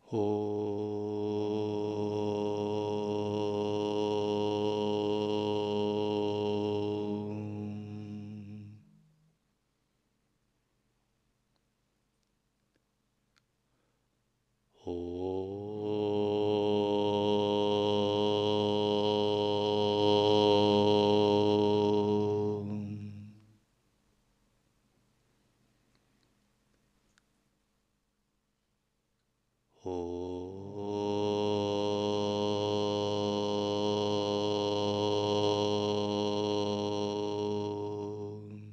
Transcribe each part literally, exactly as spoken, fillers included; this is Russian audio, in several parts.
Om. Om. Om.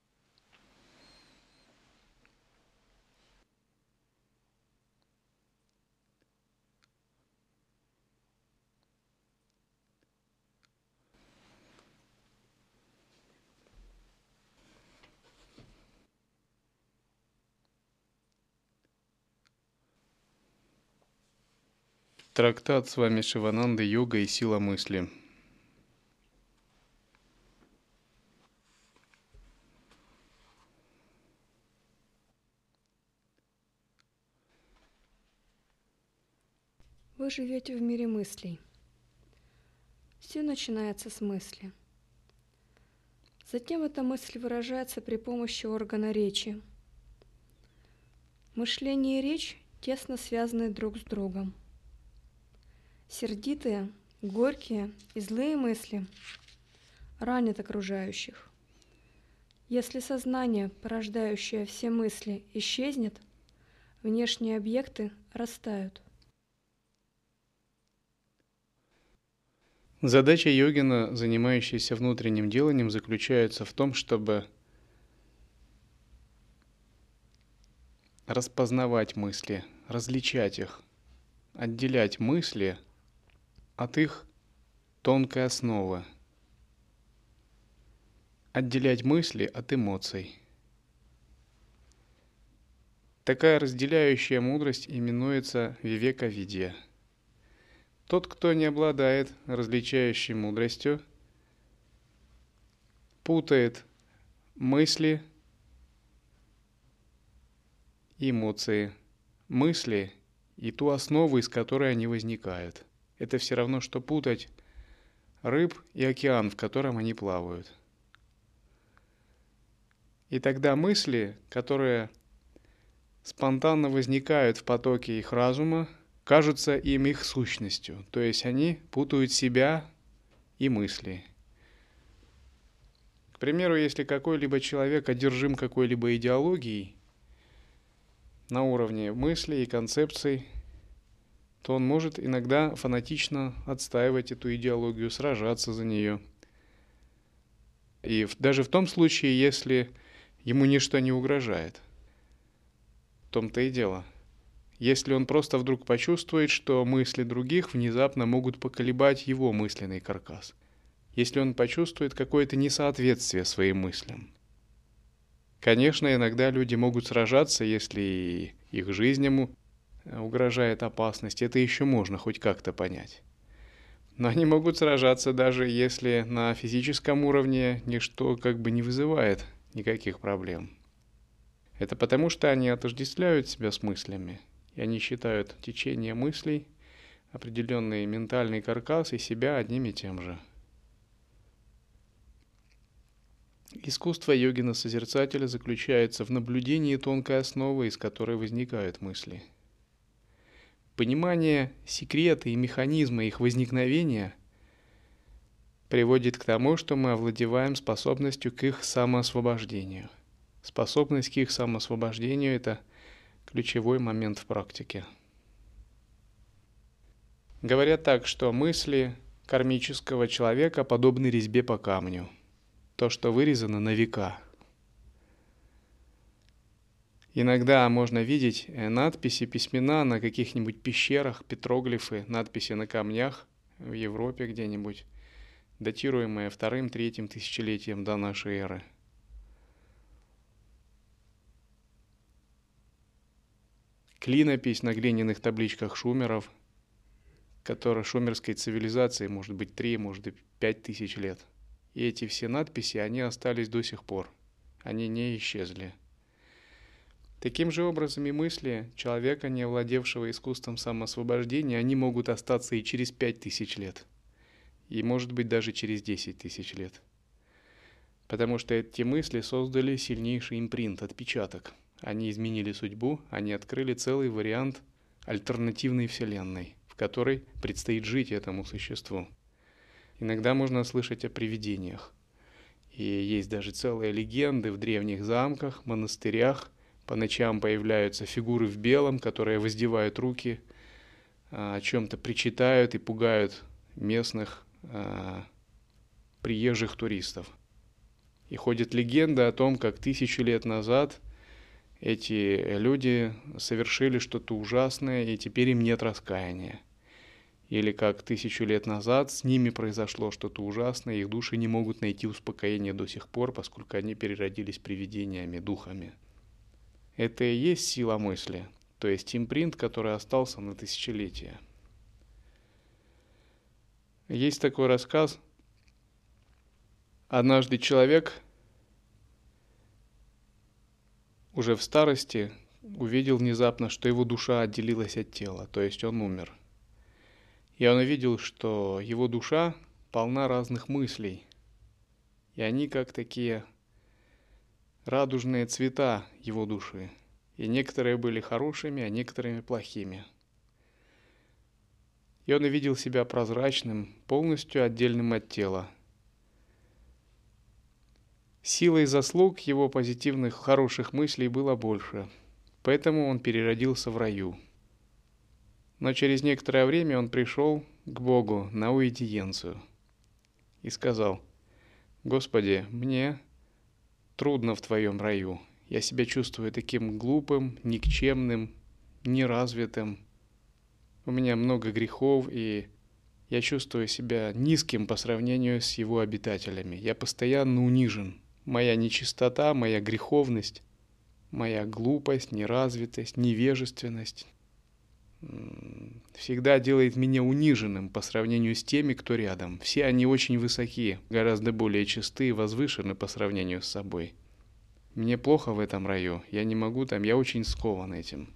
Трактат с вами Шивананда «Йога и сила мысли». Вы живете в мире мыслей. Все начинается с мысли. Затем эта мысль выражается при помощи органа речи. Мышление и речь тесно связаны друг с другом. Сердитые, горькие и злые мысли ранят окружающих. Если сознание, порождающее все мысли, исчезнет, внешние объекты растают. Задача йогина, занимающейся внутренним деланием, заключается в том, чтобы распознавать мысли, различать их, отделять мысли от их тонкой основы, отделять мысли от эмоций. Такая разделяющая мудрость именуется вивека-видья. Тот, кто не обладает различающей мудростью, путает мысли и эмоции, мысли и ту основу, из которой они возникают. Это все равно, что путать рыб и океан, в котором они плавают. И тогда мысли, которые спонтанно возникают в потоке их разума, кажутся им их сущностью, то есть они путают себя и мысли. К примеру, если какой-либо человек одержим какой-либо идеологией на уровне мыслей и концепций, то он может иногда фанатично отстаивать эту идеологию, сражаться за нее. И даже в том случае, если ему ничто не угрожает. В том-то и дело. Если он просто вдруг почувствует, что мысли других внезапно могут поколебать его мысленный каркас. Если он почувствует какое-то несоответствие своим мыслям. Конечно, иногда люди могут сражаться, если их жизнь угрожает опасность. Это еще можно хоть как-то понять. Но они могут сражаться даже если на физическом уровне ничто как бы не вызывает никаких проблем. Это потому, что они отождествляют себя с мыслями. И они считают течение мыслей, определенный ментальный каркас и себя одним и тем же. Искусство йогина-созерцателя заключается в наблюдении тонкой основы, из которой возникают мысли. Понимание секрета и механизма их возникновения приводит к тому, что мы овладеваем способностью к их самоосвобождению. Способность к их самоосвобождению – это ключевой момент в практике. Говорят так, что мысли кармического человека подобны резьбе по камню. То, что вырезано на века. Иногда можно видеть надписи, письмена на каких-нибудь пещерах, петроглифы, надписи на камнях в Европе где-нибудь, датируемые вторым-третьим тысячелетием до нашей эры. Клинопись на глиняных табличках шумеров, которая шумерской цивилизации может быть три, может быть пять тысяч лет. И эти все надписи, они остались до сих пор. Они не исчезли. Таким же образом и мысли человека, не овладевшего искусством самоосвобождения, они могут остаться и через пять тысяч лет, и, может быть, даже через десять тысяч лет. Потому что эти мысли создали сильнейший импринт, отпечаток. Они изменили судьбу, они открыли целый вариант альтернативной вселенной, в которой предстоит жить этому существу. Иногда можно слышать о привидениях. И есть даже целые легенды в древних замках, монастырях. По ночам появляются фигуры в белом, которые воздевают руки, о чем-то причитают и пугают местных приезжих туристов. И ходит легенда о том, как тысячу лет назад эти люди совершили что-то ужасное, и теперь им нет раскаяния. Или как тысячу лет назад с ними произошло что-то ужасное, их души не могут найти успокоения до сих пор, поскольку они переродились привидениями, духами. Это и есть сила мысли, то есть импринт, который остался на тысячелетия. Есть такой рассказ. Однажды человек уже в старости увидел внезапно, что его душа отделилась от тела, то есть он умер. И он увидел, что его душа полна разных мыслей, и они как такие радужные цвета его души. И некоторые были хорошими, а некоторыми плохими. И он увидел себя прозрачным, полностью отдельным от тела. Силой заслуг его позитивных, хороших мыслей было больше, поэтому он переродился в раю. Но через некоторое время он пришел к Богу на уидиенцию и сказал: «Господи, мне трудно в Твоем раю. Я себя чувствую таким глупым, никчемным, неразвитым. У меня много грехов, и я чувствую себя низким по сравнению с его обитателями. Я постоянно унижен. Моя нечистота, моя греховность, моя глупость, неразвитость, невежественность всегда делает меня униженным по сравнению с теми, кто рядом. Все они очень высоки, гораздо более чисты и возвышены по сравнению с собой. Мне плохо в этом раю, я не могу там, я очень скован этим».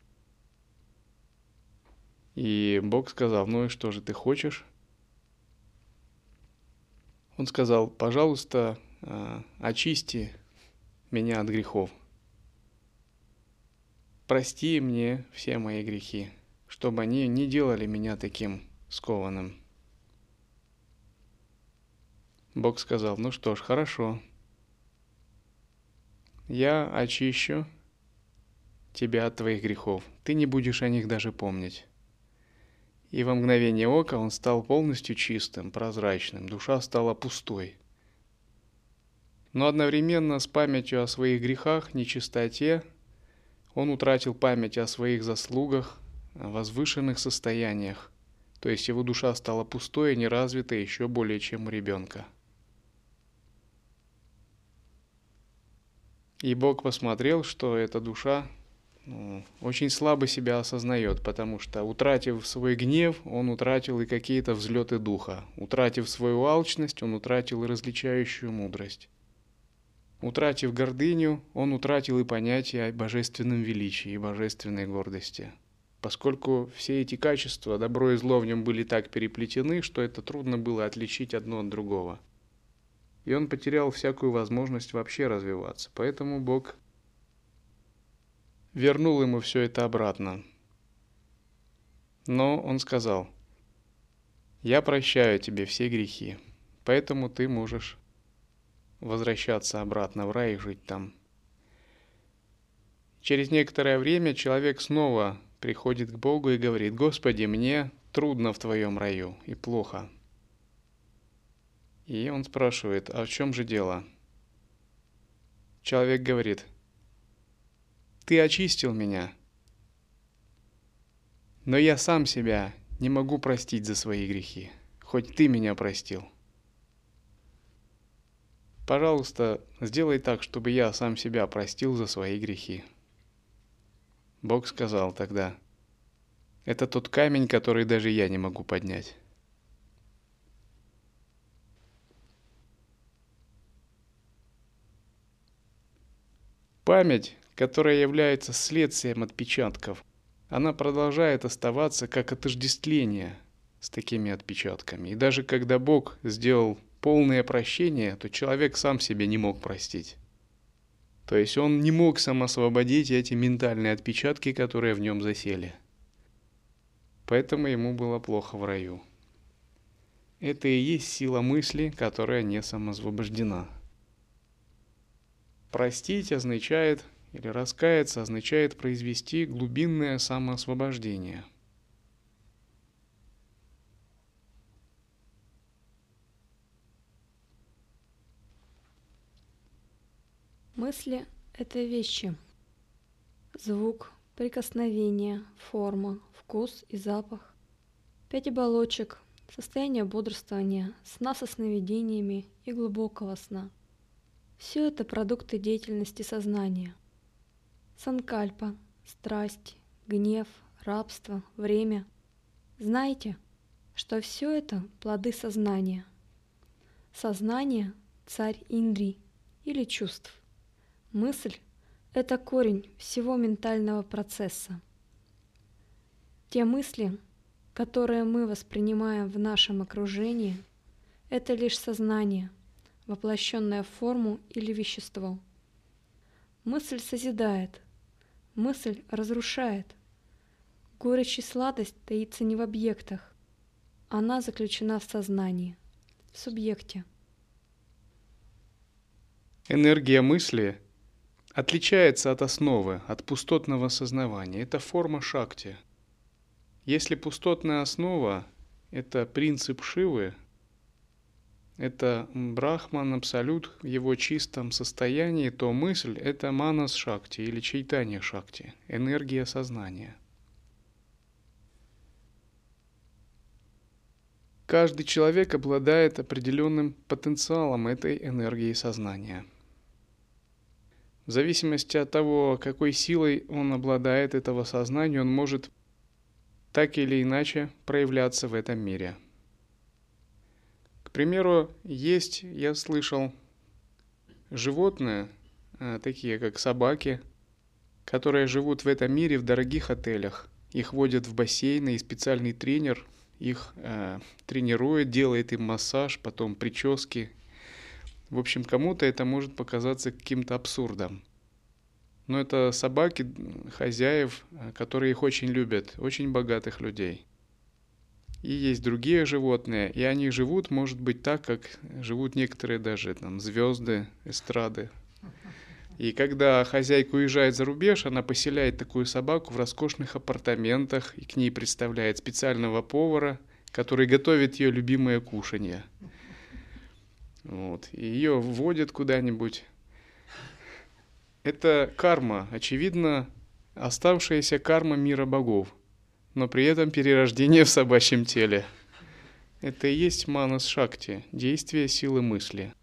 И Бог сказал: «Ну и что же ты хочешь?» Он сказал: «Пожалуйста, очисти меня от грехов. Прости мне все мои грехи, чтобы они не делали меня таким скованным». Бог сказал: «Ну что ж, хорошо. Я очищу тебя от твоих грехов. Ты не будешь о них даже помнить». И во мгновение ока он стал полностью чистым, прозрачным, душа стала пустой. Но одновременно с памятью о своих грехах, нечистоте, он утратил память о своих заслугах, о возвышенных состояниях. То есть его душа стала пустой и неразвитой еще более, чем у ребенка. И Бог посмотрел, что эта душа ну, очень слабо себя осознает, потому что, утратив свой гнев, он утратил и какие-то взлеты духа. Утратив свою алчность, он утратил и различающую мудрость. Утратив гордыню, он утратил и понятие о божественном величии и божественной гордости. Поскольку все эти качества, добро и зло в нем были так переплетены, что это трудно было отличить одно от другого. И он потерял всякую возможность вообще развиваться. Поэтому Бог вернул ему все это обратно. Но он сказал: «Я прощаю тебе все грехи, поэтому ты можешь возвращаться обратно в рай и жить там». Через некоторое время человек снова приходит к Богу и говорит: «Господи, мне трудно в Твоем раю и плохо». И он спрашивает: «А в чем же дело?» Человек говорит: «Ты очистил меня, но я сам себя не могу простить за свои грехи, хоть ты меня простил. Пожалуйста, сделай так, чтобы я сам себя простил за свои грехи». Бог сказал тогда: «Это тот камень, который даже я не могу поднять». Память, которая является следствием отпечатков, она продолжает оставаться как отождествление с такими отпечатками. И даже когда Бог сделал полное прощение, то человек сам себе не мог простить. То есть он не мог сам освободить эти ментальные отпечатки, которые в нем засели. Поэтому ему было плохо в раю. Это и есть сила мысли, которая не самоосвобождена. Простить означает, или раскаяться означает произвести глубинное самоосвобождение. Мысли — это вещи. Звук, прикосновение, форма, вкус и запах. Пять оболочек, состояние бодрствования, сна со сновидениями и глубокого сна. Все это продукты деятельности сознания. Санкальпа, страсть, гнев, рабство, время. Знайте, что все это плоды сознания. Сознание — царь индрий или чувств. Мысль — это корень всего ментального процесса. Те мысли, которые мы воспринимаем в нашем окружении, это лишь сознание, воплощенное в форму или вещество. Мысль созидает, мысль разрушает. Горечь и сладость таится не в объектах, она заключена в сознании, в субъекте. Энергия мысли отличается от основы, от пустотного сознавания. Это форма шакти. Если пустотная основа — это принцип Шивы, это Брахман, Абсолют в его чистом состоянии, то мысль — это манас шакти или чайтанья шакти, энергия сознания. Каждый человек обладает определенным потенциалом этой энергии сознания. В зависимости от того, какой силой он обладает этого сознания, он может так или иначе проявляться в этом мире. К примеру, есть, я слышал, животные, такие как собаки, которые живут в этом мире в дорогих отелях. Их водят в бассейны, и специальный тренер их э, тренирует, делает им массаж, потом прически. В общем, кому-то это может показаться каким-то абсурдом. Но это собаки хозяев, которые их очень любят, очень богатых людей. И есть другие животные, и они живут, может быть, так, как живут некоторые даже там звезды, эстрады. И когда хозяйка уезжает за рубеж, она поселяет такую собаку в роскошных апартаментах и к ней представляет специального повара, который готовит ее любимое кушанье. Вот. И ее вводят куда-нибудь. Это карма, очевидно, оставшаяся карма мира богов, но при этом перерождение в собачьем теле. Это и есть манас шакти, действие силы мысли.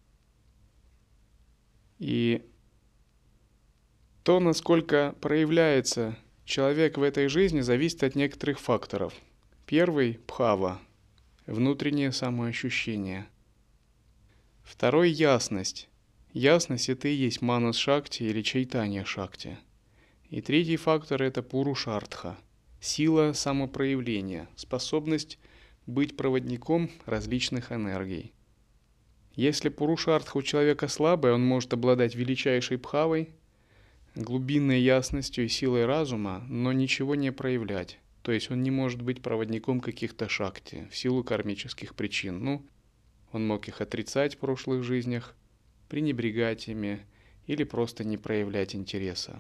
И то, насколько проявляется человек в этой жизни, зависит от некоторых факторов. Первый – бхава, внутреннее самоощущение. Второй – ясность. Ясность – это и есть манас шакти или чайтанья шакти. И третий фактор – это пурушартха, сила самопроявления, способность быть проводником различных энергий. Если пурушартха у человека слабая, он может обладать величайшей бхавой, глубинной ясностью и силой разума, но ничего не проявлять. То есть он не может быть проводником каких-то шакти в силу кармических причин. Ну, он мог их отрицать в прошлых жизнях, пренебрегать ими или просто не проявлять интереса.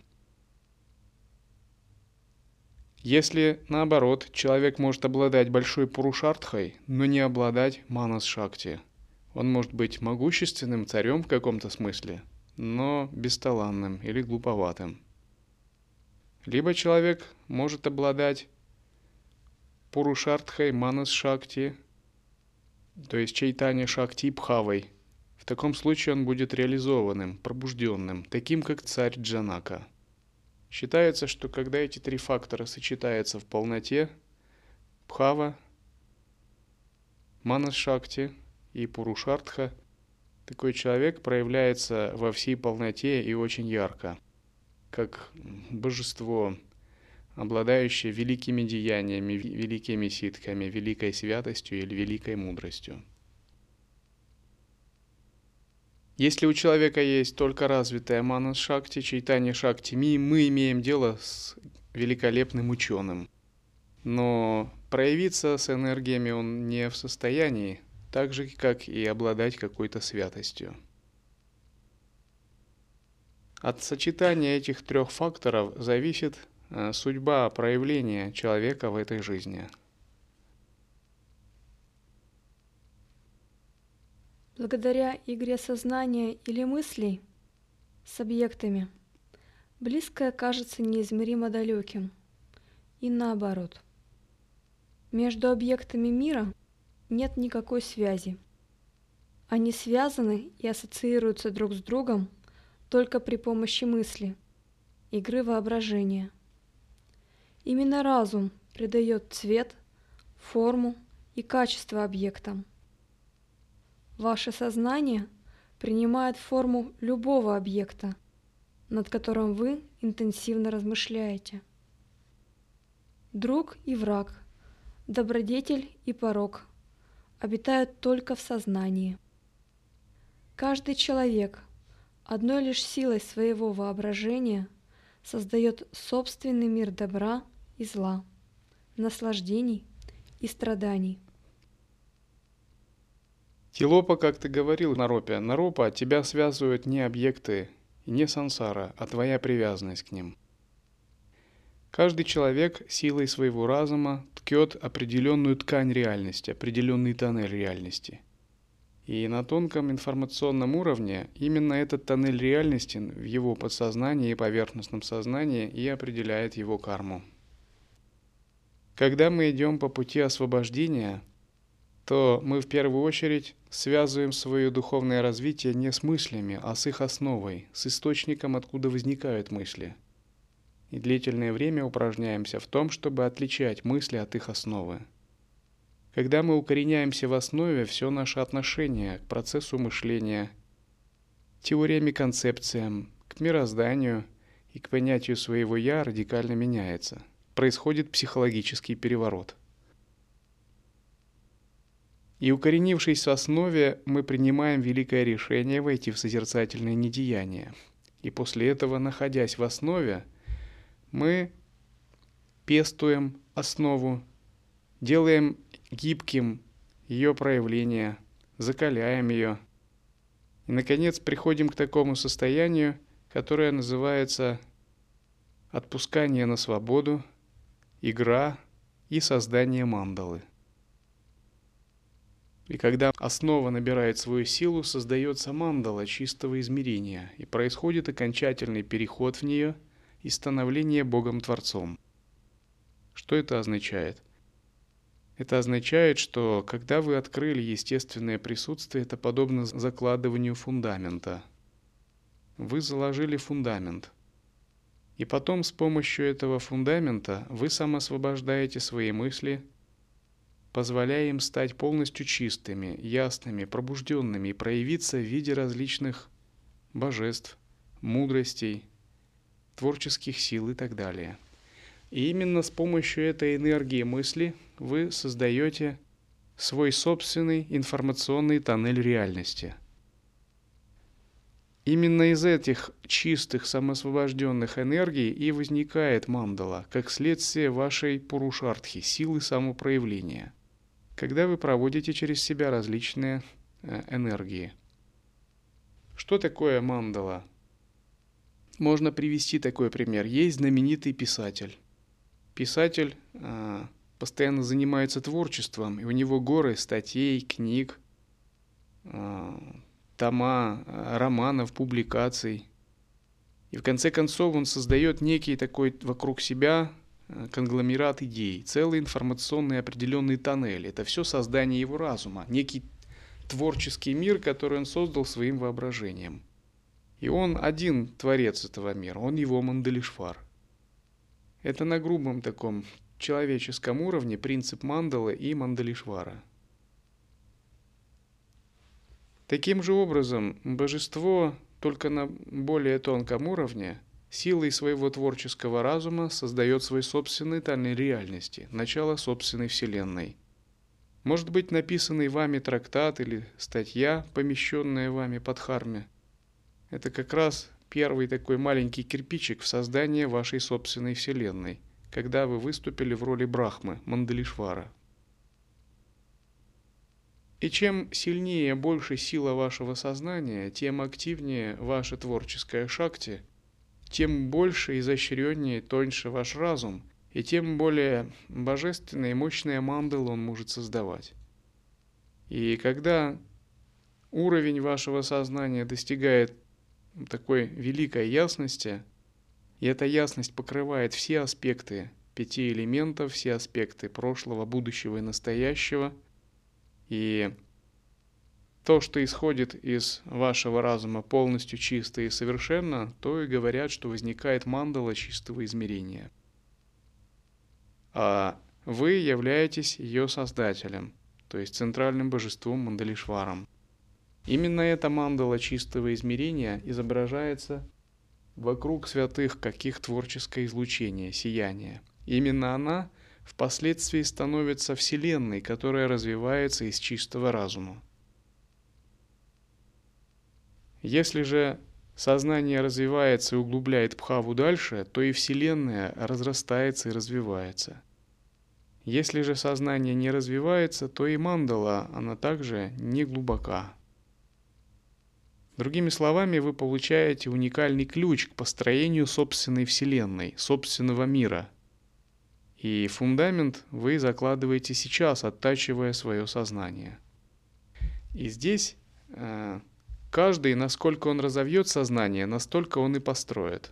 Если, наоборот, человек может обладать большой пурушартхой, но не обладать манас шакти, он может быть могущественным царем в каком-то смысле, но бесталанным или глуповатым. Либо человек может обладать пурушартхой, манас шакти, то есть чайтанья шакти и бхавой. В таком случае он будет реализованным, пробужденным, таким как царь Джанака. Считается, что когда эти три фактора сочетаются в полноте, бхава, манас шакти и пурушартха, такой человек проявляется во всей полноте и очень ярко. как божество, обладающее великими деяниями, великими ситхами, великой святостью или великой мудростью. Если у человека есть только развитая манас-шакти, чайтанья-шакти, мы имеем дело с великолепным ученым. Но проявиться с энергиями он не в состоянии, так же, как и обладать какой-то святостью. От сочетания этих трех факторов зависит судьба проявления человека в этой жизни. Благодаря игре сознания или мыслей с объектами, близкое кажется неизмеримо далеким, и наоборот. Между объектами мира нет никакой связи. Они связаны и ассоциируются друг с другом только при помощи мысли, игры воображения. Именно разум придает цвет, форму и качество объектам. Ваше сознание принимает форму любого объекта, над которым вы интенсивно размышляете. Друг и враг, добродетель и порок обитают только в сознании. Каждый человек одной лишь силой своего воображения создает собственный мир добра и зла, наслаждений и страданий. Тилопа, как ты говорил, Наропе, Наропа, тебя связывают не объекты и не сансара, а твоя привязанность к ним. Каждый человек силой своего разума ткет определенную ткань реальности, определенный тоннель реальности. И на тонком информационном уровне именно этот тоннель реальности в его подсознании и поверхностном сознании и определяет его карму. Когда мы идем по пути освобождения, то мы в первую очередь связываем свое духовное развитие не с мыслями, а с их основой, с источником, откуда возникают мысли. И длительное время упражняемся в том, чтобы отличать мысли от их основы. Когда мы укореняемся в основе, все наше отношение к процессу мышления, к теориям и концепциям, к мирозданию и к понятию своего «я» радикально меняется. Происходит психологический переворот. И укоренившись в основе, мы принимаем великое решение войти в созерцательное недеяние. И после этого, находясь в основе, мы пестуем основу, делаем гибким ее проявление, закаляем ее. И, наконец, приходим к такому состоянию, которое называется отпускание на свободу, игра и создание мандалы. И когда основа набирает свою силу, создается мандала чистого измерения, и происходит окончательный переход в нее и становление Богом-творцом. Что это означает? Это означает, что когда вы открыли естественное присутствие, это подобно закладыванию фундамента. Вы заложили фундамент. И потом с помощью этого фундамента вы самоосвобождаете свои мысли, позволяя им стать полностью чистыми, ясными, пробужденными и проявиться в виде различных божеств, мудростей, творческих сил и так далее. И именно с помощью этой энергии мысли вы создаете свой собственный информационный тоннель реальности. Именно из этих чистых, самоосвобожденных энергий и возникает мандала, как следствие вашей пурушартхи, силы самопроявления, когда вы проводите через себя различные энергии. Что такое мандала? Можно привести такой пример. Есть знаменитый писатель. Писатель э, постоянно занимается творчеством, и у него горы статей, книг, э, тома, романов, публикаций. И в конце концов он создает некий такой вокруг себя конгломерат идей, целый информационный определенный тоннель. Это все создание его разума, некий творческий мир, который он создал своим воображением. И он один творец этого мира, он его Мандалишвар. Это на грубом таком человеческом уровне принцип мандалы и Мандалишвара. Таким же образом, божество только на более тонком уровне силой своего творческого разума создает свои собственные тайные реальности, начало собственной вселенной. Может быть, написанный вами трактат или статья, помещенная вами под Дхарме, это как раз первый такой маленький кирпичик в создании вашей собственной вселенной, когда вы выступили в роли Брахмы, Мандалишвара. И чем сильнее, больше сила вашего сознания, тем активнее ваша творческая шакти, тем больше, изощреннее, тоньше ваш разум, и тем более божественная и мощная мандала он может создавать. И когда уровень вашего сознания достигает такой великой ясности, и эта ясность покрывает все аспекты пяти элементов, все аспекты прошлого, будущего и настоящего, и то, что исходит из вашего разума полностью чисто и совершенно, то и говорят, что возникает мандала чистого измерения. А вы являетесь ее создателем, то есть центральным божеством Мандалишваром. Именно эта мандала чистого измерения изображается вокруг святых, как их творческое излучение, сияние. Именно она впоследствии становится Вселенной, которая развивается из чистого разума. Если же сознание развивается и углубляет бхаву дальше, то и Вселенная разрастается и развивается. Если же сознание не развивается, то и мандала, она также не глубока. Другими словами, вы получаете уникальный ключ к построению собственной Вселенной, собственного мира. И фундамент вы закладываете сейчас, оттачивая свое сознание. И здесь э, каждый, насколько он разовьет сознание, настолько он и построит.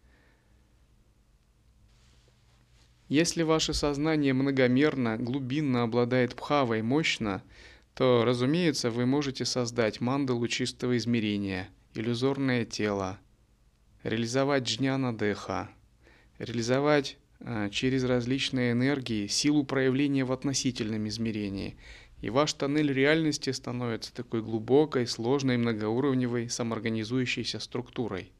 Если ваше сознание многомерно, глубинно обладает бхавой мощно, то, разумеется, вы можете создать мандалу чистого измерения, иллюзорное тело, реализовать джняна-деха, реализовать э, через различные энергии силу проявления в относительном измерении. И ваш тоннель реальности становится такой глубокой, сложной, многоуровневой, самоорганизующейся структурой.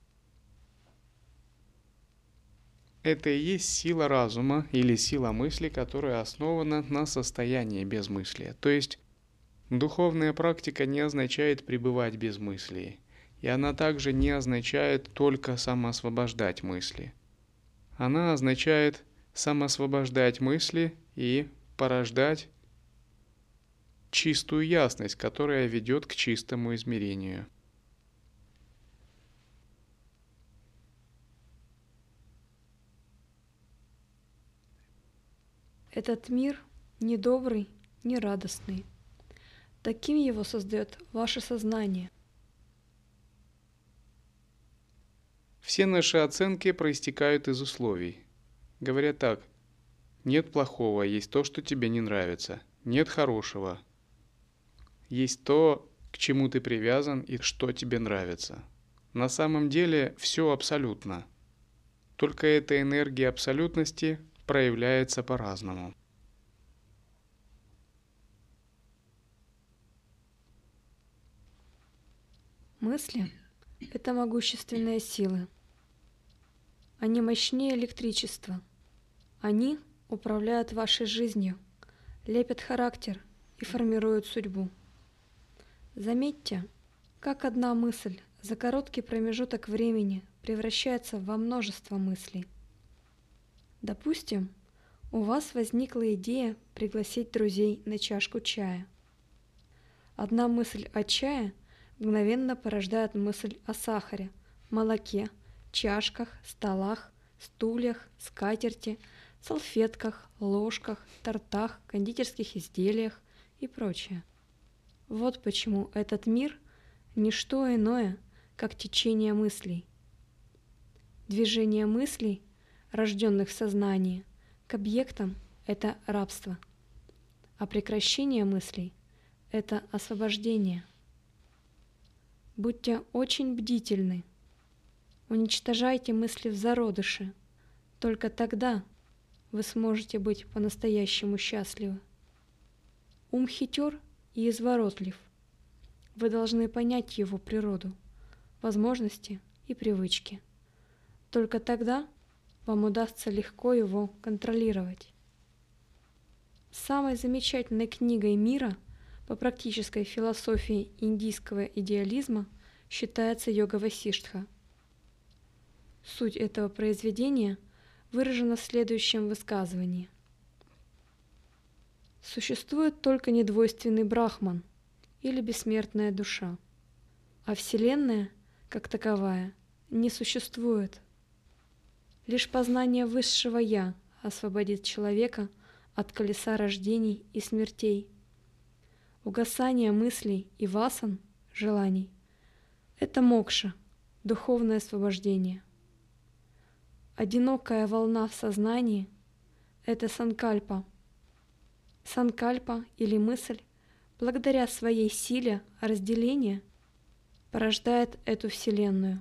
Это и есть сила разума или сила мысли, которая основана на состоянии безмыслия. То есть духовная практика не означает пребывать без мыслей, и она также не означает только самоосвобождать мысли. Она означает самоосвобождать мысли и порождать чистую ясность, которая ведет к чистому измерению. Этот мир не добрый, не радостный. Таким его создает ваше сознание. Все наши оценки проистекают из условий. Говорят так: нет плохого, есть то, что тебе не нравится. Нет хорошего. Есть то, к чему ты привязан и что тебе нравится. На самом деле все абсолютно. Только эта энергия абсолютности проявляется по-разному. Мысли — это могущественные силы. Они мощнее электричества. Они управляют вашей жизнью, лепят характер и формируют судьбу. Заметьте, как одна мысль за короткий промежуток времени превращается во множество мыслей. Допустим, у вас возникла идея пригласить друзей на чашку чая. Одна мысль о чае мгновенно порождает мысль о сахаре, молоке, чашках, столах, стульях, скатерти, салфетках, ложках, тортах, кондитерских изделиях и прочее. Вот почему этот мир – не что иное, как течение мыслей. Движение мыслей, рожденных в сознании, к объектам – это рабство, а прекращение мыслей – это освобождение. Будьте очень бдительны. Уничтожайте мысли в зародыше. Только тогда вы сможете быть по-настоящему счастливы. Ум хитер и изворотлив. Вы должны понять его природу, возможности и привычки. Только тогда вам удастся легко его контролировать. Самой замечательной книгой мира по практической философии индийского идеализма считается Йога Васиштха. Суть этого произведения выражена в следующем высказывании. Существует только недвойственный Брахман или бессмертная душа, а Вселенная, как таковая, не существует. Лишь познание высшего Я освободит человека от колеса рождений и смертей. Угасание мыслей и васан, желаний – это мокша, духовное освобождение. Одинокая волна в сознании – это санкальпа. Санкальпа или мысль, благодаря своей силе разделения, порождает эту Вселенную.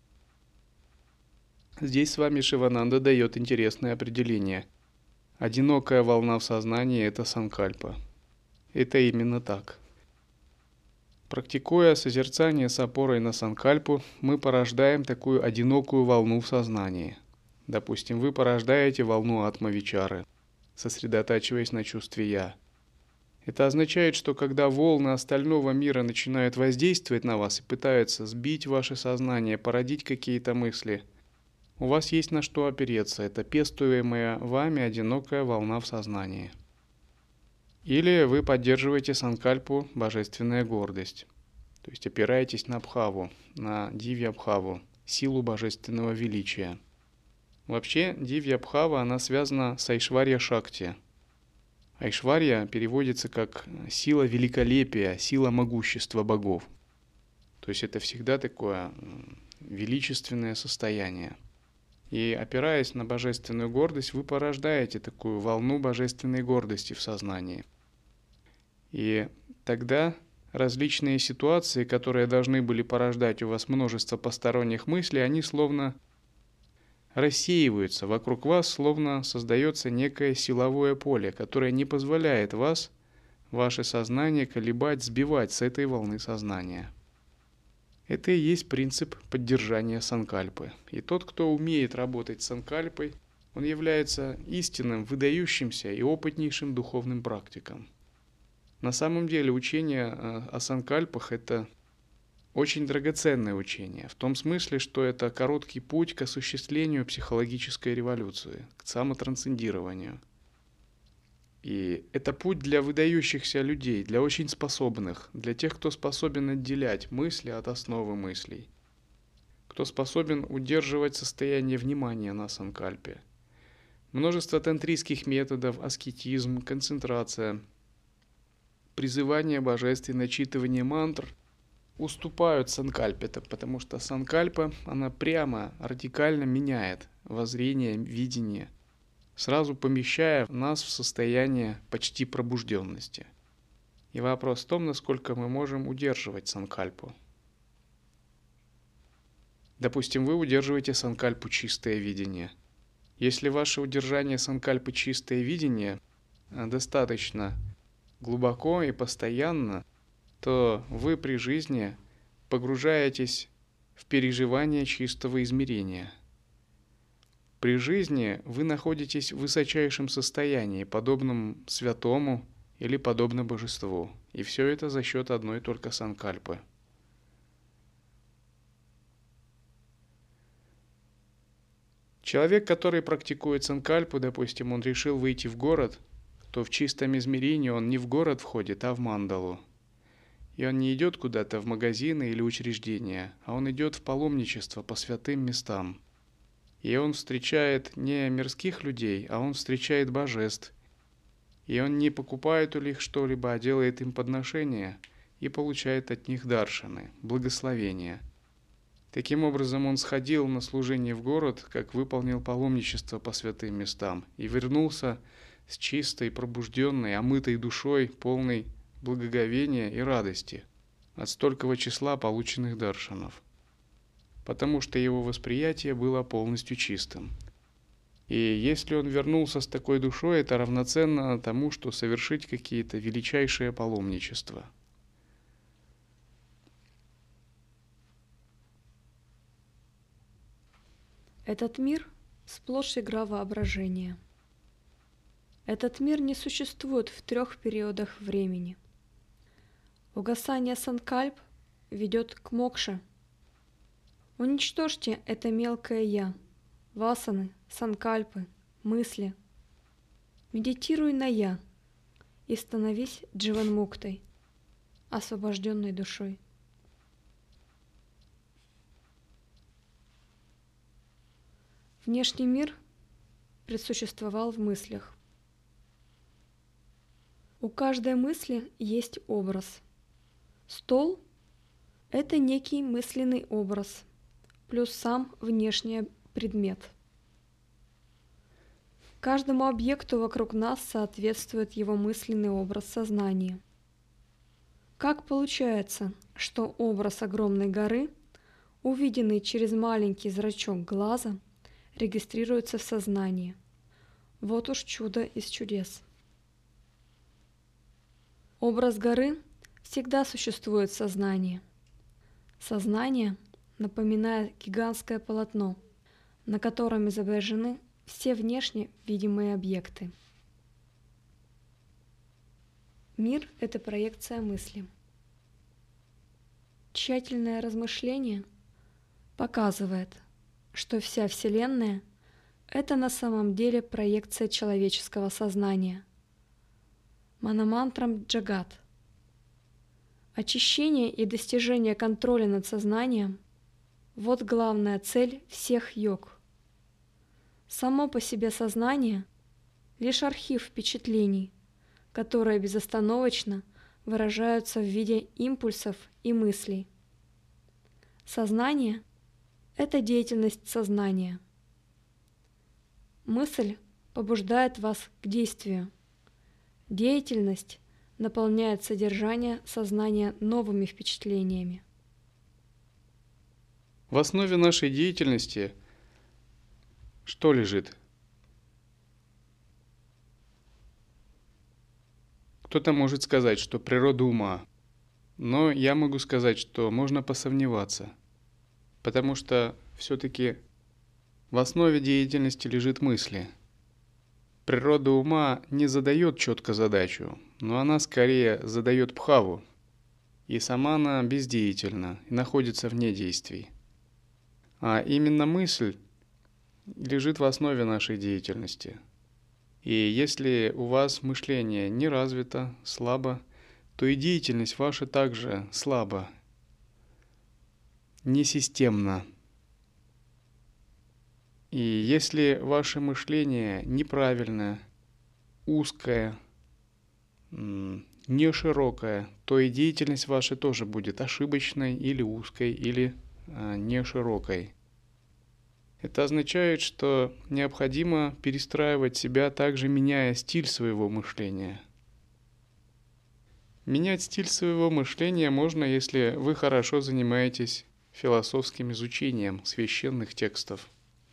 Здесь с вами Шивананда дает интересное определение. Одинокая волна в сознании – это санкальпа. Это именно так. Практикуя созерцание с опорой на санкальпу, мы порождаем такую одинокую волну в сознании. Допустим, вы порождаете волну атма-вичары, сосредотачиваясь на чувстве «я». Это означает, что когда волны остального мира начинают воздействовать на вас и пытаются сбить ваше сознание, породить какие-то мысли, у вас есть на что опереться. Это пестуемая вами одинокая волна в сознании. Или вы поддерживаете санкальпу «божественная гордость», то есть опираетесь на бхаву, на дивья-бхаву, силу божественного величия. Вообще, дивья-бхава, она связана с айшварья-шакти. Айшварья переводится как сила великолепия, сила могущества богов. То есть это всегда такое величественное состояние. И опираясь на божественную гордость, вы порождаете такую волну божественной гордости в сознании. И тогда различные ситуации, которые должны были порождать у вас множество посторонних мыслей, они словно рассеиваются. Вокруг вас словно создается некое силовое поле, которое не позволяет вас, ваше сознание, колебать, сбивать с этой волны сознания. Это и есть принцип поддержания санкальпы. И тот, кто умеет работать с санкальпой, он является истинным, выдающимся и опытнейшим духовным практиком. На самом деле учение о санкальпах – это очень драгоценное учение, в том смысле, что это короткий путь к осуществлению психологической революции, к самотрансцендированию. И это путь для выдающихся людей, для очень способных, для тех, кто способен отделять мысли от основы мыслей, кто способен удерживать состояние внимания на санкальпе. Множество тантрийских методов, аскетизм, концентрация, призывание божеств и начитывание мантр уступают санкальпе, потому что санкальпа, она прямо, радикально меняет воззрение, видение, сразу помещая нас в состояние почти пробужденности. И вопрос в том, насколько мы можем удерживать санкальпу. Допустим, вы удерживаете санкальпу чистое видение. Если ваше удержание санкальпы чистое видение достаточно глубоко и постоянно, то вы при жизни погружаетесь в переживание чистого измерения. При жизни вы находитесь в высочайшем состоянии, подобном святому или подобно божеству. И все это за счет одной только санкальпы. Человек, который практикует санкальпу, допустим, он решил выйти в город, то в чистом измерении он не в город входит, а в мандалу. И он не идет куда-то в магазины или учреждения, а он идет в паломничество по святым местам. И он встречает не мирских людей, а он встречает божеств. И он не покупает у них что-либо, а делает им подношения и получает от них даршаны, благословения. Таким образом, он сходил на служение в город, как выполнил паломничество по святым местам, и вернулся с чистой, пробужденной, омытой душой, полной благоговения и радости от столького числа полученных даршанов, потому что его восприятие было полностью чистым. И если он вернулся с такой душой, это равноценно тому, что совершить какие-то величайшие паломничества. Этот мир – сплошь игра воображения. Этот мир не существует в трех периодах времени. Угасание санкальп ведет к мокше. Уничтожьте это мелкое «я», васаны, санкальпы, мысли. Медитируй на «я» и становись дживанмуктой, освобожденной душой. Внешний мир предсуществовал в мыслях. У каждой мысли есть образ. Стол – это некий мысленный образ, плюс сам внешний предмет. Каждому объекту вокруг нас соответствует его мысленный образ сознания. Как получается, что образ огромной горы, увиденный через маленький зрачок глаза, регистрируется в сознании? Вот уж чудо из чудес. Образ горы всегда существует в сознании. Сознание напоминает гигантское полотно, на котором изображены все внешне видимые объекты. Мир – это проекция мысли. Тщательное размышление показывает, что вся Вселенная – это на самом деле проекция человеческого сознания. Манамантрам Джагат. Очищение и достижение контроля над сознанием – вот главная цель всех йог. Само по себе сознание – лишь архив впечатлений, которые безостановочно выражаются в виде импульсов и мыслей. Сознание – это деятельность сознания. Мысль побуждает вас к действию. Деятельность наполняет содержание сознания новыми впечатлениями. В основе нашей деятельности что лежит? Кто-то может сказать, что природа ума, но я могу сказать, что можно посомневаться, потому что все-таки в основе деятельности лежит мысли. Природа ума не задает четко задачу, но она скорее задает бхаву, и сама она бездеятельна и находится вне действий. А именно мысль лежит в основе нашей деятельности. И если у вас мышление не развито, слабо, то и деятельность ваша также слаба, несистемна. И если ваше мышление неправильное, узкое, не широкое, то и деятельность ваша тоже будет ошибочной или узкой, или а, не широкой. Это означает, что необходимо перестраивать себя, также меняя стиль своего мышления. Менять стиль своего мышления можно, если вы хорошо занимаетесь философским изучением священных текстов.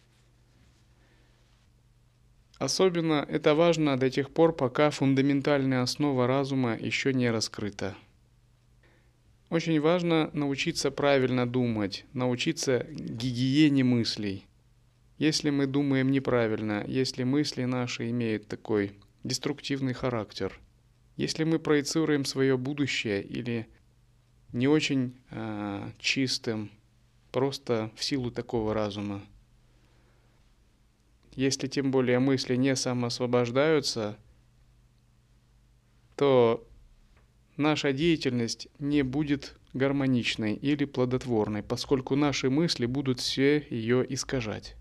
Особенно это важно до тех пор, пока фундаментальная основа разума еще не раскрыта. Очень важно научиться правильно думать, научиться гигиене мыслей. Если мы думаем неправильно, если мысли наши имеют такой деструктивный характер, если мы проецируем свое будущее или не очень э, чистым, просто в силу такого разума, если тем более мысли не самоосвобождаются, то наша деятельность не будет гармоничной или плодотворной, поскольку наши мысли будут все ее искажать.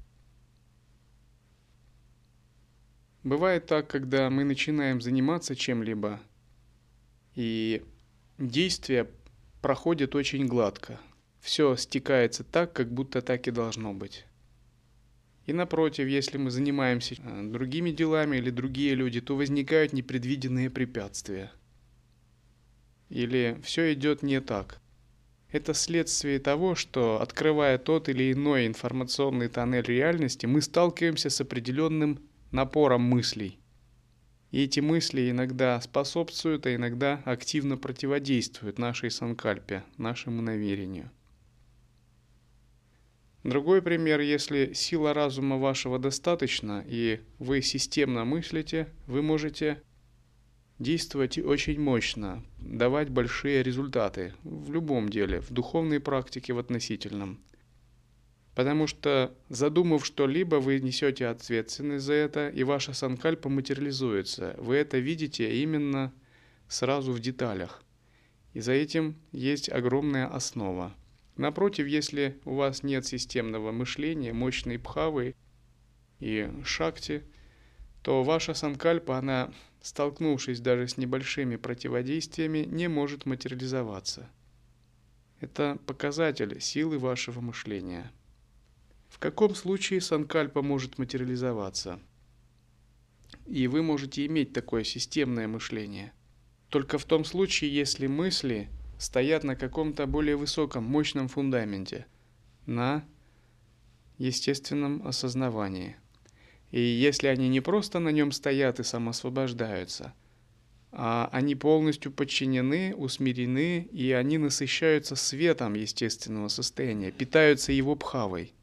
Бывает так, когда мы начинаем заниматься чем-либо, и действие проходит очень гладко. Все стекается так, как будто так и должно быть. И напротив, если мы занимаемся другими делами или другие люди, то возникают непредвиденные препятствия. Или все идет не так. Это следствие того, что, открывая тот или иной информационный тоннель реальности, мы сталкиваемся с определенным напором мыслей. И эти мысли иногда способствуют, а иногда активно противодействуют нашей санкальпе, нашему намерению. Другой пример, если сила разума вашего достаточно, и вы системно мыслите, вы можете действовать очень мощно, давать большие результаты в любом деле, в духовной практике, в относительном. Потому что, задумав что-либо, вы несете ответственность за это, и ваша санкальпа материализуется. Вы это видите именно сразу в деталях. И за этим есть огромная основа. Напротив, если у вас нет системного мышления, мощной бхавы и шакти, то ваша санкальпа, она, столкнувшись даже с небольшими противодействиями, не может материализоваться. Это показатель силы вашего мышления. В каком случае санкальпа может материализоваться? И вы можете иметь такое системное мышление. Только в том случае, если мысли стоят на каком-то более высоком, мощном фундаменте, на естественном осознавании. И если они не просто на нем стоят и самоосвобождаются, а они полностью подчинены, усмирены, и они насыщаются светом естественного состояния, питаются его бхавой.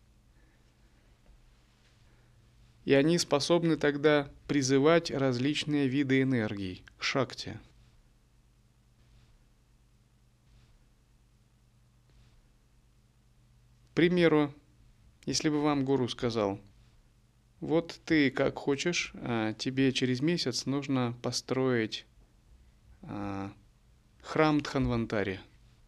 И они способны тогда призывать различные виды энергий, шакти. К примеру, если бы вам гуру сказал: вот ты как хочешь, тебе через месяц нужно построить храм Дханвантари.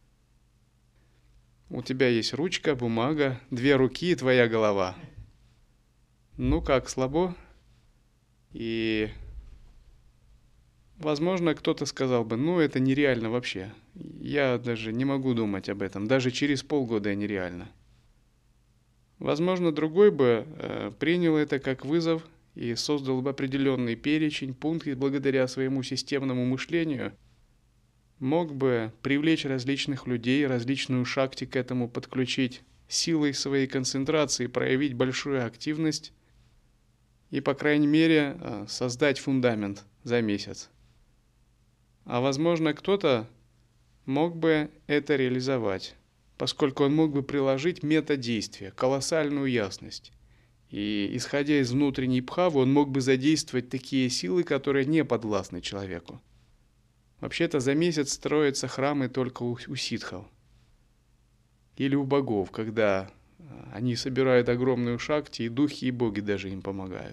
У тебя есть ручка, бумага, две руки и твоя голова. Ну как, слабо? И, возможно, кто-то сказал бы: ну это нереально вообще. Я даже не могу думать об этом. Даже через полгода нереально. Возможно, другой бы э, принял это как вызов и создал бы определенный перечень, пункт, и благодаря своему системному мышлению мог бы привлечь различных людей, различную шакти к этому подключить, силой своей концентрации проявить большую активность и, по крайней мере, э, создать фундамент за месяц. А возможно, кто-то мог бы это реализовать, поскольку он мог бы приложить методействие, колоссальную ясность. И, исходя из внутренней бхавы, он мог бы задействовать такие силы, которые не подвластны человеку. Вообще-то за месяц строятся храмы только у, у ситхов или у богов, когда они собирают огромную шакти, и духи, и боги даже им помогают.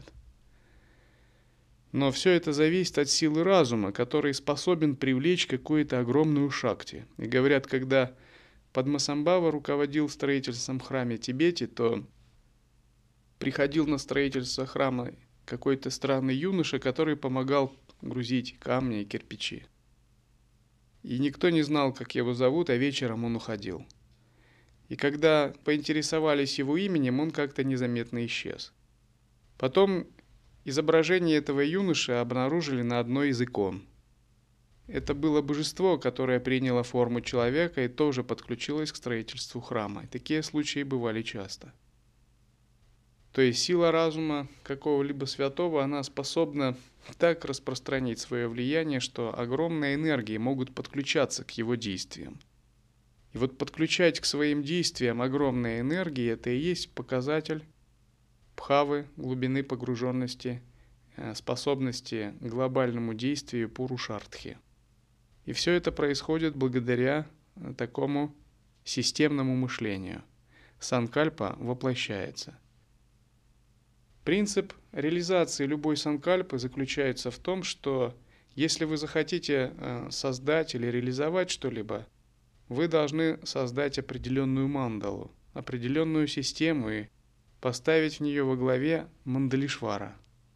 Но все это зависит от силы разума, который способен привлечь какую-то огромную шакти. И говорят, когда Падмасамбхава руководил строительством храма в Тибете, то приходил на строительство храма какой-то странный юноша, который помогал грузить камни и кирпичи. И никто не знал, как его зовут, а вечером он уходил. И когда поинтересовались его именем, он как-то незаметно исчез. Потом изображение этого юноши обнаружили на одной из икон. Это было божество, которое приняло форму человека и тоже подключилось к строительству храма. И такие случаи бывали часто. То есть сила разума какого-либо святого, она способна так распространить свое влияние, что огромные энергии могут подключаться к его действиям. И вот подключать к своим действиям огромные энергии – это и есть показатель бхавы, глубины погруженности, способности к глобальному действию пурушартхи. И все это происходит благодаря такому системному мышлению. Санкальпа воплощается. Принцип реализации любой санкальпы заключается в том, что если вы захотите создать или реализовать что-либо, вы должны создать определенную мандалу, определенную систему и поставить в нее во главе Мандалишвара.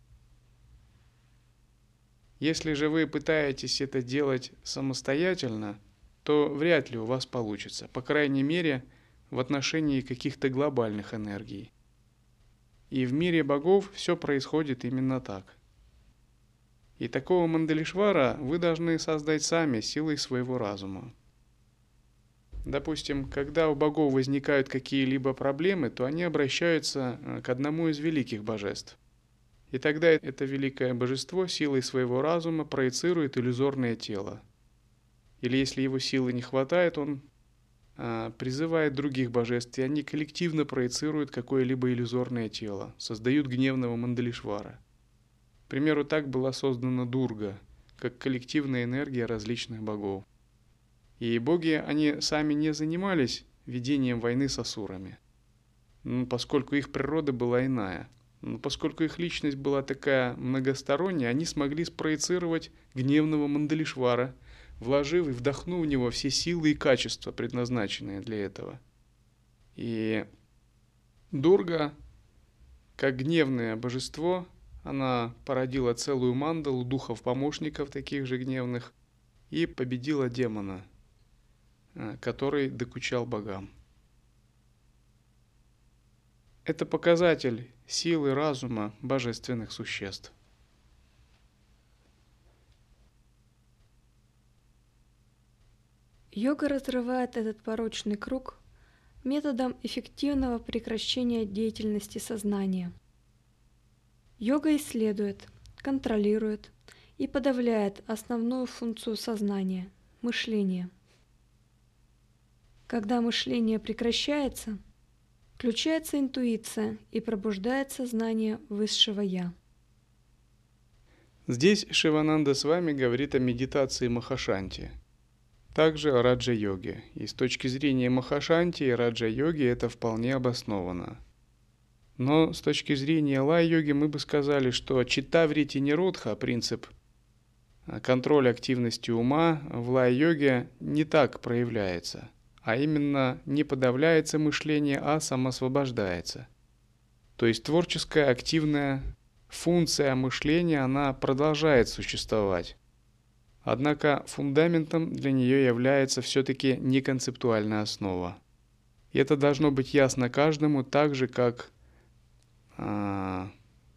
Если же вы пытаетесь это делать самостоятельно, то вряд ли у вас получится, по крайней мере, в отношении каких-то глобальных энергий. И в мире богов все происходит именно так. И такого Мандалишвара вы должны создать сами силой своего разума. Допустим, когда у богов возникают какие-либо проблемы, то они обращаются к одному из великих божеств. И тогда это великое божество силой своего разума проецирует иллюзорное тело. Или если его силы не хватает, он а, призывает других божеств, и они коллективно проецируют какое-либо иллюзорное тело, создают гневного Мандалишвара. К примеру, так была создана Дурга, как коллективная энергия различных богов. И боги, они сами не занимались ведением войны с асурами, ну, поскольку их природа была иная. Но поскольку их личность была такая многосторонняя, они смогли спроецировать гневного Мандалишвара, вложив и вдохнув в него все силы и качества, предназначенные для этого. И Дурга, как гневное божество, она породила целую мандалу духов-помощников таких же гневных и победила демона, который докучал богам. Это показатель силы разума божественных существ. Йога разрывает этот порочный круг методом эффективного прекращения деятельности сознания. Йога исследует, контролирует и подавляет основную функцию сознания – мышление. Когда мышление прекращается, включается интуиция и пробуждается знание высшего Я. Здесь Шивананда с вами говорит о медитации Махашанти, также о раджа-йоге. И с точки зрения Махашанти и раджа-йоги это вполне обосновано. Но с точки зрения лай-йоги мы бы сказали, что читтаврити ниродха, принцип контроля активности ума в лай-йоге не так проявляется, а именно не подавляется мышление, а самосвобождается. То есть творческая активная функция мышления, она продолжает существовать. Однако фундаментом для нее является все-таки неконцептуальная основа. И это должно быть ясно каждому, так же как а,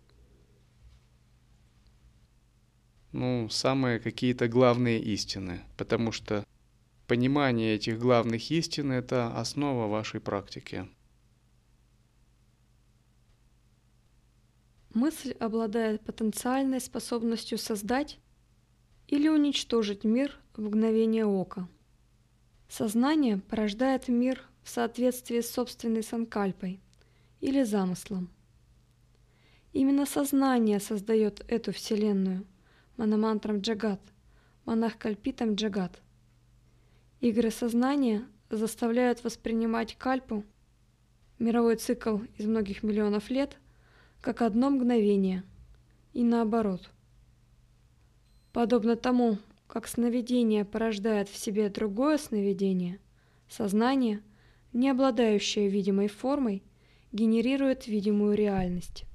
ну, самые какие-то главные истины, потому что понимание этих главных истин – это основа вашей практики. Мысль обладает потенциальной способностью создать или уничтожить мир в мгновение ока. Сознание порождает мир в соответствии с собственной санкальпой или замыслом. Именно сознание создает эту вселенную манамантрам Джагат, манахкальпитам Джагат. Игры сознания заставляют воспринимать кальпу, мировой цикл из многих миллионов лет, как одно мгновение, и наоборот. Подобно тому, как сновидение порождает в себе другое сновидение, сознание, не обладающее видимой формой, генерирует видимую реальность.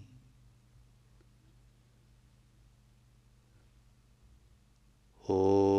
Oh.